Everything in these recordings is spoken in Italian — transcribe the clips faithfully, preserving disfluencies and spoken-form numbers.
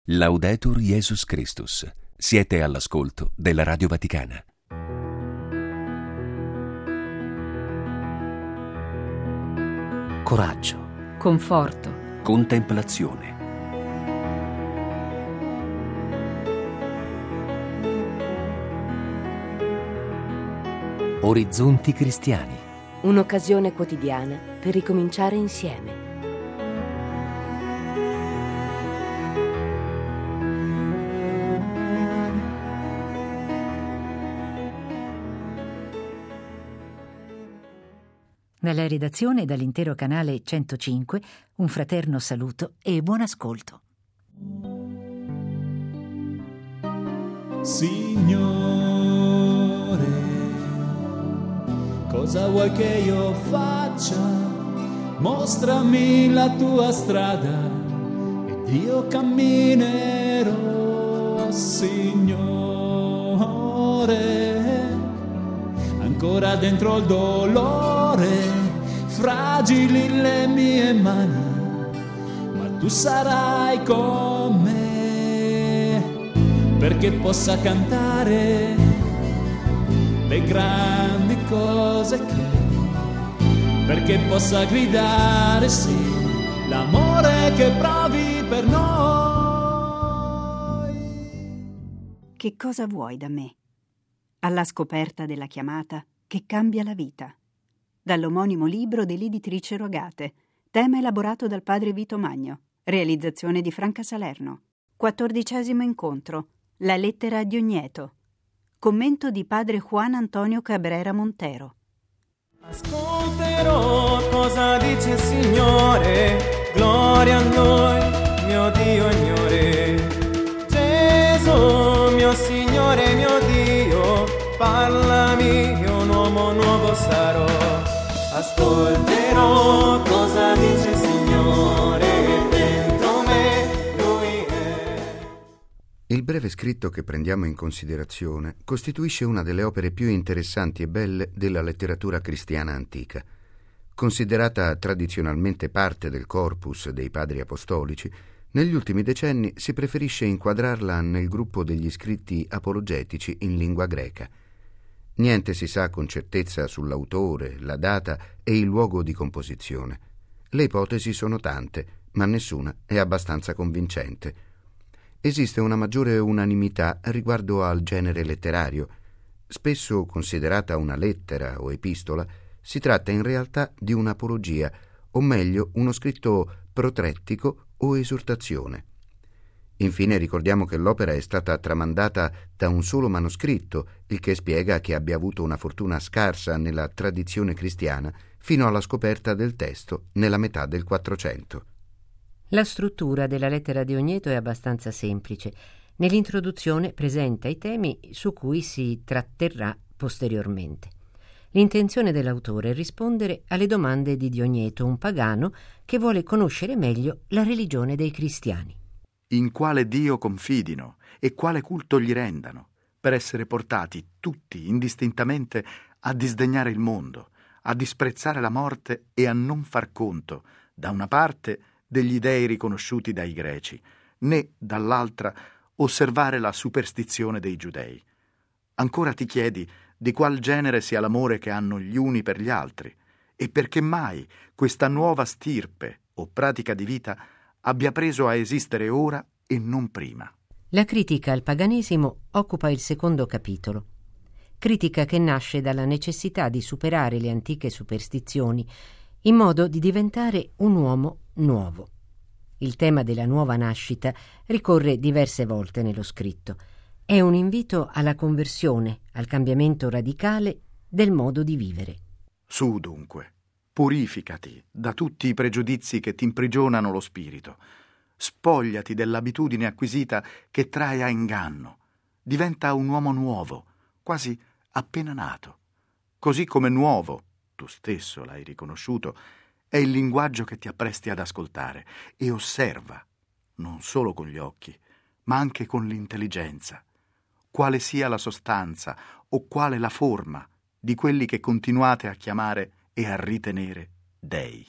Laudetur Jesus Christus. Siete all'ascolto della Radio Vaticana. Coraggio, conforto, contemplazione. Orizzonti cristiani. un'occasione quotidiana per ricominciare insieme. Dalla redazione e dall'intero canale centocinque, un fraterno saluto e buon ascolto. Signore, cosa vuoi che io faccia? Mostrami la tua strada ed io camminerò, Signore. Ancora dentro il dolore, fragili le mie mani, ma tu sarai con me, perché possa cantare le grandi cose che, perché possa gridare sì, l'amore che provi per noi. Che cosa vuoi da me? Alla scoperta della chiamata che cambia la vita. Dall'omonimo libro dell'editrice Rogate, tema elaborato dal padre Vito Magno, realizzazione di Franca Salerno. Quattordicesimo incontro, la lettera di Ogneto. Commento di padre Juan Antonio Cabrera Montero. Ascolterò cosa dice il Signore, gloria a noi, mio Dio e mio Re. Gesù, mio Signore, mio Dio, parlami, io un uomo nuovo sarò. Ascolterò cosa dice il Signore, dentro me Lui è. Il breve scritto che prendiamo in considerazione costituisce una delle opere più interessanti e belle della letteratura cristiana antica. Considerata tradizionalmente parte del corpus dei padri apostolici, negli ultimi decenni si preferisce inquadrarla nel gruppo degli scritti apologetici in lingua greca. Niente si sa con certezza sull'autore, la data e il luogo di composizione. Le ipotesi sono tante, ma nessuna è abbastanza convincente. Esiste una maggiore unanimità riguardo al genere letterario. Spesso considerata una lettera o epistola, si tratta in realtà di un'apologia, o meglio uno scritto protrettico o esortazione. Infine ricordiamo che l'opera è stata tramandata da un solo manoscritto, il che spiega che abbia avuto una fortuna scarsa nella tradizione cristiana fino alla scoperta del testo nella metà del Quattrocento. La struttura della lettera di Ogneto è abbastanza semplice. Nell'introduzione presenta i temi su cui si tratterrà posteriormente. L'intenzione dell'autore è rispondere alle domande di Diogneto, un pagano che vuole conoscere meglio la religione dei cristiani. In quale Dio confidino e quale culto gli rendano, per essere portati tutti indistintamente a disdegnare il mondo, a disprezzare la morte e a non far conto, da una parte, degli dei riconosciuti dai greci, né, dall'altra, osservare la superstizione dei giudei. Ancora ti chiedi di qual genere sia l'amore che hanno gli uni per gli altri, e perché mai questa nuova stirpe o pratica di vita abbia preso a esistere ora e non prima. La critica al paganesimo occupa il secondo capitolo. Critica che nasce dalla necessità di superare le antiche superstizioni in modo di diventare un uomo nuovo. Il tema della nuova nascita ricorre diverse volte nello scritto. È un invito alla conversione, al cambiamento radicale del modo di vivere. Su dunque, purificati da tutti i pregiudizi che ti imprigionano lo spirito. Spogliati dell'abitudine acquisita che trae a inganno. Diventa un uomo nuovo, quasi appena nato. Così come nuovo, tu stesso l'hai riconosciuto, è il linguaggio che ti appresti ad ascoltare, e osserva, non solo con gli occhi, ma anche con l'intelligenza, quale sia la sostanza o quale la forma di quelli che continuate a chiamare e a ritenere dei.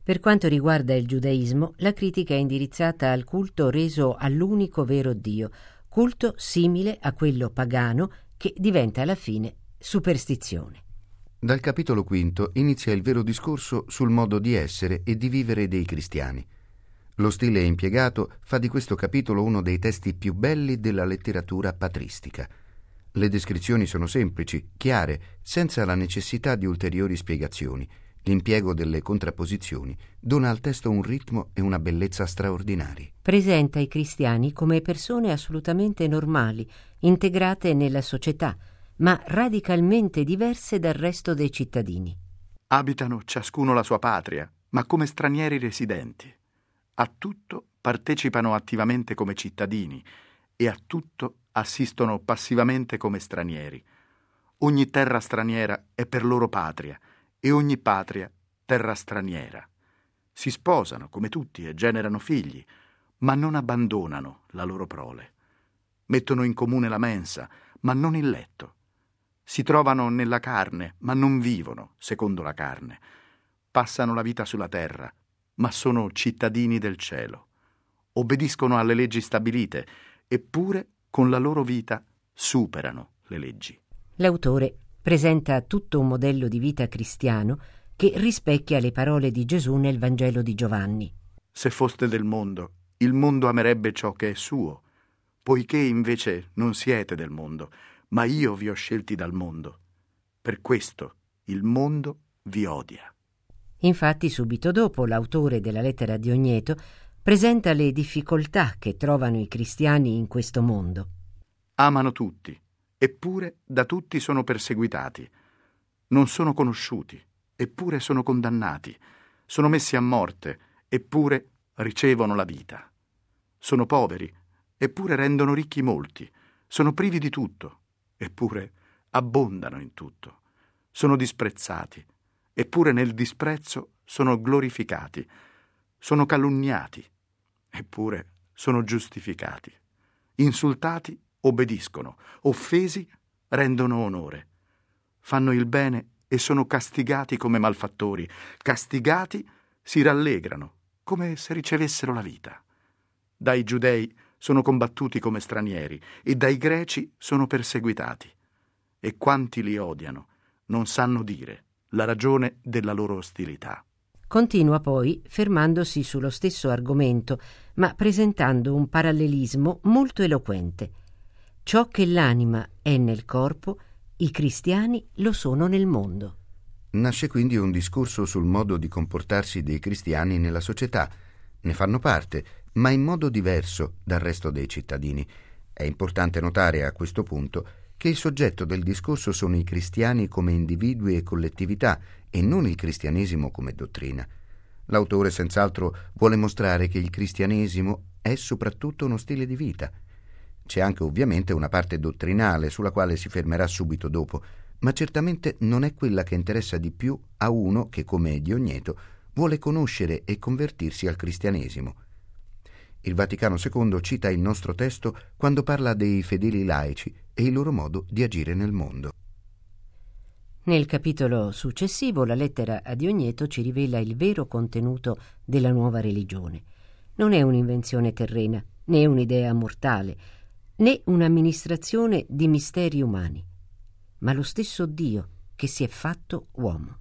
Per quanto riguarda il giudaismo, la critica è indirizzata al culto reso all'unico vero Dio, culto simile a quello pagano che diventa alla fine superstizione. Dal capitolo quinto inizia il vero discorso sul modo di essere e di vivere dei cristiani. Lo stile impiegato fa di questo capitolo uno dei testi più belli della letteratura patristica. Le descrizioni sono semplici, chiare, senza la necessità di ulteriori spiegazioni. L'impiego delle contrapposizioni dona al testo un ritmo e una bellezza straordinari. Presenta i cristiani come persone assolutamente normali, integrate nella società, ma radicalmente diverse dal resto dei cittadini. Abitano ciascuno la sua patria, ma come stranieri residenti. A tutto partecipano attivamente come cittadini e a tutto assistono passivamente come stranieri. Ogni terra straniera è per loro patria e ogni patria terra straniera. Si sposano come tutti e generano figli, ma non abbandonano la loro prole. Mettono in comune la mensa, ma non il letto. Si trovano nella carne, ma non vivono secondo la carne. Passano la vita sulla terra, ma sono cittadini del cielo. Obbediscono alle leggi stabilite, eppure con la loro vita superano le leggi. L'autore presenta tutto un modello di vita cristiano che rispecchia le parole di Gesù nel Vangelo di Giovanni. Se foste del mondo, il mondo amerebbe ciò che è suo, poiché invece non siete del mondo, ma io vi ho scelti dal mondo. Per questo il mondo vi odia. Infatti, subito dopo, l'autore della lettera di Ogneto presenta le difficoltà che trovano i cristiani in questo mondo. Amano tutti, eppure da tutti sono perseguitati. Non sono conosciuti, eppure sono condannati. Sono messi a morte, eppure ricevono la vita. Sono poveri, eppure rendono ricchi molti. Sono privi di tutto, eppure abbondano in tutto. Sono disprezzati, eppure nel disprezzo sono glorificati. Sono calunniati, eppure sono giustificati. Insultati, obbediscono. Offesi, rendono onore. Fanno il bene e sono castigati come malfattori. Castigati, si rallegrano, come se ricevessero la vita. Dai giudei sono combattuti come stranieri e dai greci sono perseguitati. E quanti li odiano non sanno dire la ragione della loro ostilità. Continua poi fermandosi sullo stesso argomento, ma presentando un parallelismo molto eloquente. Ciò che l'anima è nel corpo, i cristiani lo sono nel mondo. Nasce quindi un discorso sul modo di comportarsi dei cristiani nella società. Ne fanno parte, ma in modo diverso dal resto dei cittadini. È importante notare a questo punto che il soggetto del discorso sono i cristiani come individui e collettività e non il cristianesimo come dottrina. L'autore senz'altro vuole mostrare che il cristianesimo è soprattutto uno stile di vita. C'è anche ovviamente una parte dottrinale sulla quale si fermerà subito dopo, ma certamente non è quella che interessa di più a uno che, come Diogneto, vuole conoscere e convertirsi al cristianesimo. Il Vaticano secondo cita il nostro testo quando parla dei fedeli laici e il loro modo di agire nel mondo. Nel capitolo successivo la lettera a Diogneto ci rivela il vero contenuto della nuova religione. Non è un'invenzione terrena, né un'idea mortale, né un'amministrazione di misteri umani, ma lo stesso Dio che si è fatto uomo.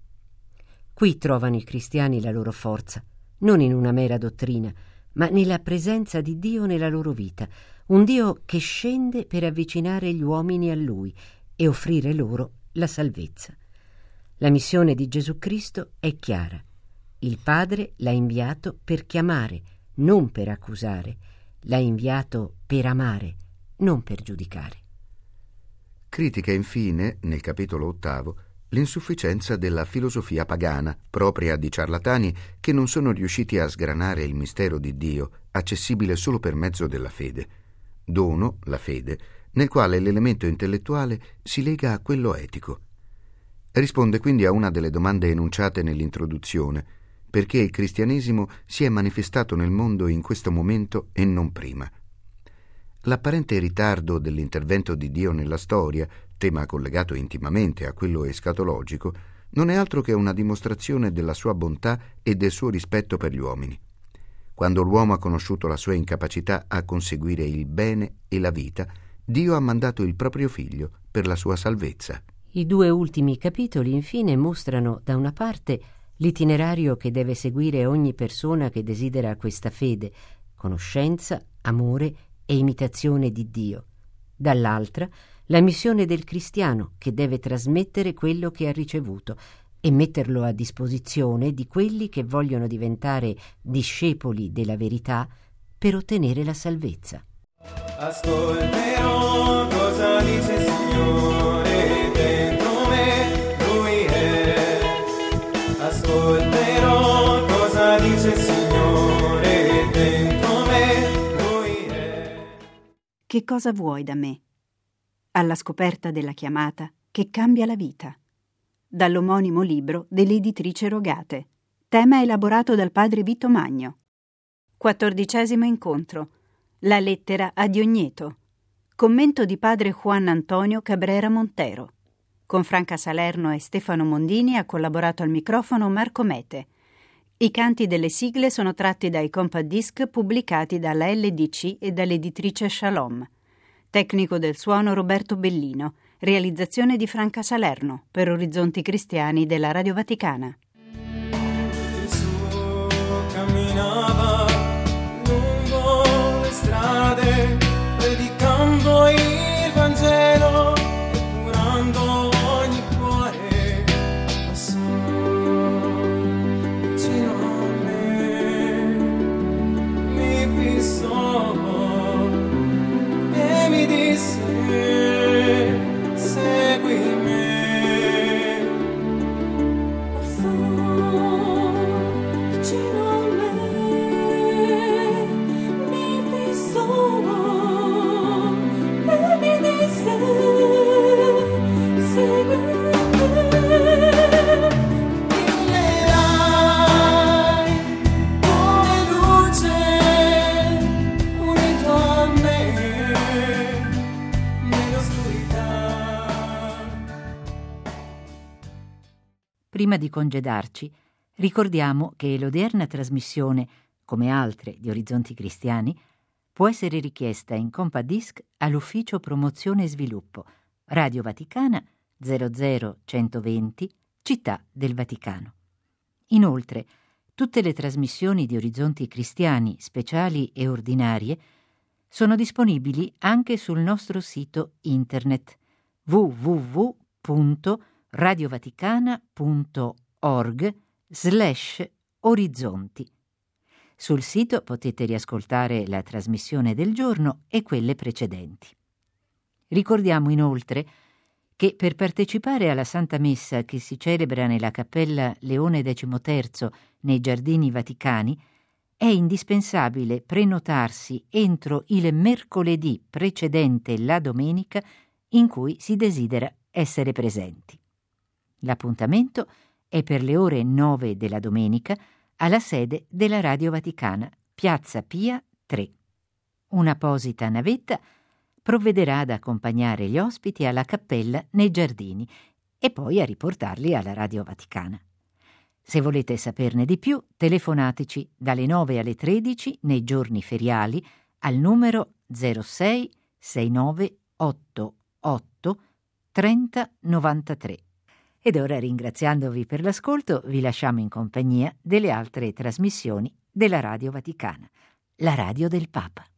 Qui trovano i cristiani la loro forza, non in una mera dottrina, ma nella presenza di Dio nella loro vita, un Dio che scende per avvicinare gli uomini a Lui e offrire loro la salvezza. La missione di Gesù Cristo è chiara. Il Padre l'ha inviato per chiamare, non per accusare. L'ha inviato per amare, non per giudicare. Critica infine, nel capitolo ottavo, l'insufficienza della filosofia pagana, propria di ciarlatani che non sono riusciti a sgranare il mistero di Dio, accessibile solo per mezzo della fede. Dono, la fede, nel quale l'elemento intellettuale si lega a quello etico. Risponde quindi a una delle domande enunciate nell'introduzione, perché il cristianesimo si è manifestato nel mondo in questo momento e non prima. L'apparente ritardo dell'intervento di Dio nella storia, tema collegato intimamente a quello escatologico, non è altro che una dimostrazione della sua bontà e del suo rispetto per gli uomini. Quando l'uomo ha conosciuto la sua incapacità a conseguire il bene e la vita, Dio ha mandato il proprio figlio per la sua salvezza. I due ultimi capitoli, infine, mostrano da una parte l'itinerario che deve seguire ogni persona che desidera questa fede, conoscenza, amore e imitazione di Dio. Dall'altra, la missione del cristiano, che deve trasmettere quello che ha ricevuto e metterlo a disposizione di quelli che vogliono diventare discepoli della verità per ottenere la salvezza. Ascolterò cosa dice il Signore dentro me, Lui è. Ascolterò cosa dice il Signore dentro me, Lui è. Che cosa vuoi da me? Alla scoperta della chiamata che cambia la vita. Dall'omonimo libro dell'editrice Rogate. Tema elaborato dal padre Vito Magno. Quattordicesimo incontro. La lettera a Diogneto. Commento di padre Juan Antonio Cabrera Montero. Con Franca Salerno e Stefano Mondini ha collaborato al microfono Marco Mete. I canti delle sigle sono tratti dai compact disc pubblicati dalla L D C e dall'editrice Shalom. Tecnico del suono Roberto Bellino. Realizzazione di Franca Salerno per Orizzonti Cristiani della Radio Vaticana. Gesù camminava lungo le strade, predicando il Vangelo e curando ogni cuore. Passò vicino a me, mi fissò e mi disse: segui me. Passò vicino a me, mi fissò e mi disse: segui me. Illumierai come luce unito a me nell'oscurità. Prima di congedarci, ricordiamo che l'odierna trasmissione, come altre di Orizzonti Cristiani, può essere richiesta in compact disc all'Ufficio Promozione e Sviluppo, Radio Vaticana zero zero centoventi, Città del Vaticano. Inoltre, tutte le trasmissioni di Orizzonti Cristiani, speciali e ordinarie, sono disponibili anche sul nostro sito internet w w w punto radiovaticana punto org slash orizzonti. Sul sito potete riascoltare la trasmissione del giorno e quelle precedenti. Ricordiamo inoltre che per partecipare alla Santa Messa che si celebra nella Cappella Leone decimoterzo nei Giardini Vaticani è indispensabile prenotarsi entro il mercoledì precedente la domenica in cui si desidera essere presenti. L'appuntamento è per le ore nove della domenica alla sede della Radio Vaticana, Piazza Pia tre. Un'apposita navetta provvederà ad accompagnare gli ospiti alla cappella nei giardini e poi a riportarli alla Radio Vaticana. Se volete saperne di più, telefonateci dalle nove alle tredici nei giorni feriali al numero zero sei sei nove otto otto trenta novantatré. Ed ora, ringraziandovi per l'ascolto, vi lasciamo in compagnia delle altre trasmissioni della Radio Vaticana, la radio del Papa.